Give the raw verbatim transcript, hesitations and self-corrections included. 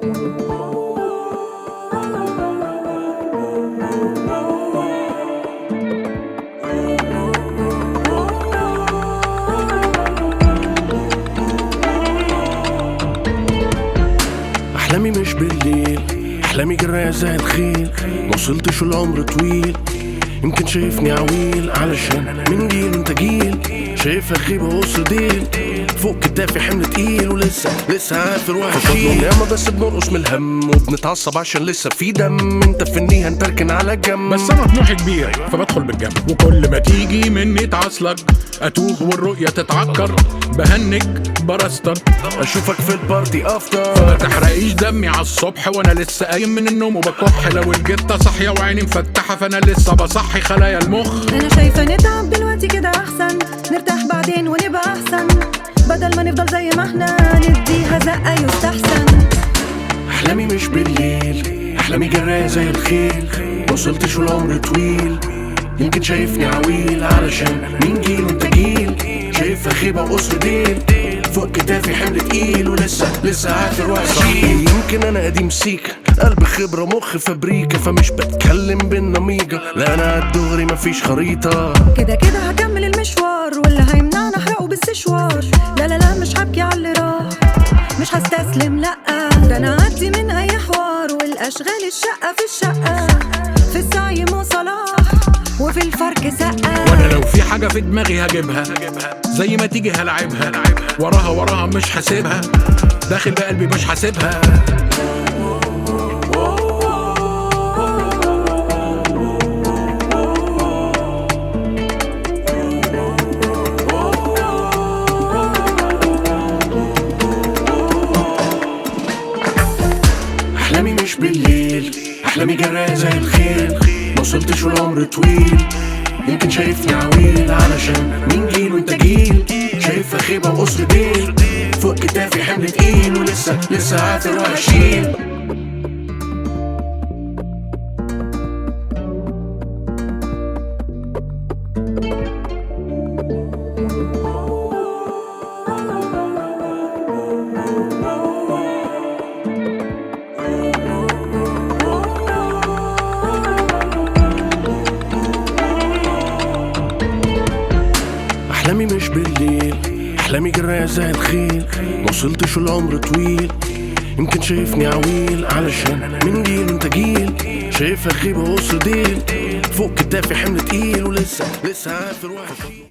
أحلامي مش بالليل، أحلامي جراية زي الخيل. موصلتش العمر طويل، يمكن شايفني عويل علشان من جيل انت جيل. شايفها خيبة وسط ديل، فوق كتافي حمل تقيل ولسه لسه عافر وهشيل. ياما بس بنرقص من الهم وبنتعصب عشان لسه في دم. انت في النية هنتركن على جنب، بس انا طموحي كبير فبدخل بالجنب، وكل ما تيجي مني تعصلك اتوه والرؤية تتعكر. بهنك برستر اشوفك في البارتي افتر، فما تحرقيش دمي عالصبح وانا لسه قايم من النوم وبكح. لو الجتة صاحية وعيني مفتحة فانا لسه بصحي خلايا المخ. انا شايفة نتعب دلوقتي كده احسن، نرتاح بعدين ونبقى احسن، بدل ما نفضل زي ما احنا نديها زقة يستحسن. أحلامي مش بالليل، أحلامي جراية زي الخيل. موصلتش والعمر طويل، يمكن شايفني عويل علشان من جيل وانت جيل. شايفها خيبة وقصر ديل، فوق كتافي حمل تقيل ولسه لسه عافر وهشيل. يمكن أنا قديم سيكا، قلب خبرة مخ فابريكا، فمش بتكلم بالنميجة. لا أنا عالدغري مفيش خريطة، كده كده هكمل المشوار، واللي هيمنعنا احرقه بالسشوار. لا لا لا مش هبكي على اللي راح، مش هستسلم لأ. ده أنا عدي من أي حوار، والأشغال الشقة في الشقة، في السعي مو صلاح وفي الفرق سقة. وانا لو في حاجة في دماغي هجيبها، زي ما تيجي هلعبها، وراها وراها مش حاسبها، داخل بقلبي مش حاسبها. أحلامي مش بالليل، أحلامي جراية زي الخيل. موصلتش والعمر طويل، يمكن شايفني عويل علشان من جيل وانت جيل. شايفها خيبة وقصر ديل، فوق كتافي حمل تقيل ولسه لسه عافر وهشيل. أحلامي مش بالليل، أحلامي جراية زي الخيل. موصلتش والعمر طويل، يمكن شايفني عويل علشان من جيل وانت جيل. شايفها خيبة وقصر ديل، فوق كتافي حمل تقيل ولسه لسه عافر وهشيل.